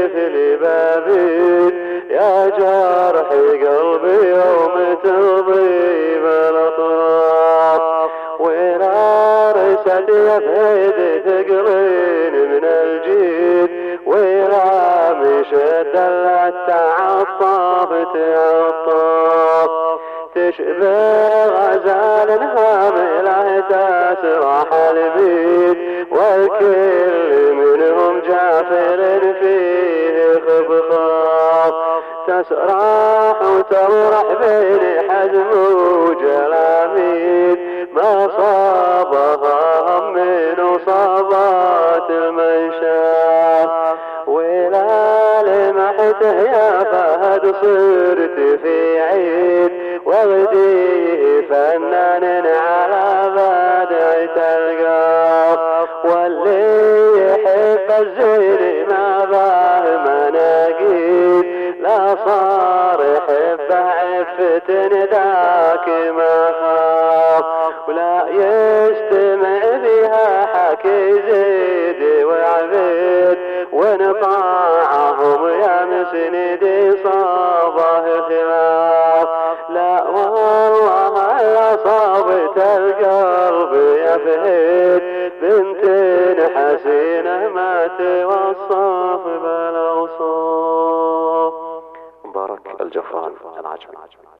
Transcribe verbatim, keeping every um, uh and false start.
مثل بابي يا جرح قلبي يوم تضيب الأطراف، ونار سد يفيد ثقلين من الجيد، ورامي شد التعطف تعطف، تشبه غزال هامله تسرح البيد، والكل منهم جافر فيه خبخاف، تسرح وتروح بين حزم وجلاميد، ما صابها من وصابات المنشاف، ولا لمحته يا فهد صرت في عيد، واغديه فنان على بدعة القاف، واللي يحب الزين ما باه مناقيد، لا صار يحب عفة ذاك ما خاف، ولا يستمع بها حكي زيد وعبيد، ونطاعهم يا مسندي صابه خلاف، لا والله يا صابت القلب يا فهيد، بنت حسينة ما توصف بالاوصاف. مبارك الجفران العجمي.